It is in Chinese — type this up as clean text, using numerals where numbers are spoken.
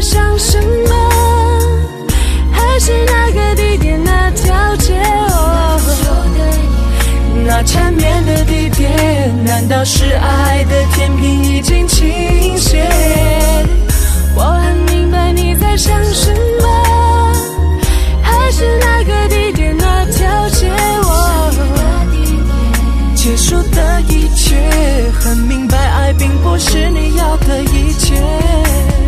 想什么？还是那个地点那条街？那缠绵的地点，难道是爱的天平已经倾斜？我很明白你在想什么，还是那个地点那条街？结束的一切，很明白爱并不是你要的一切。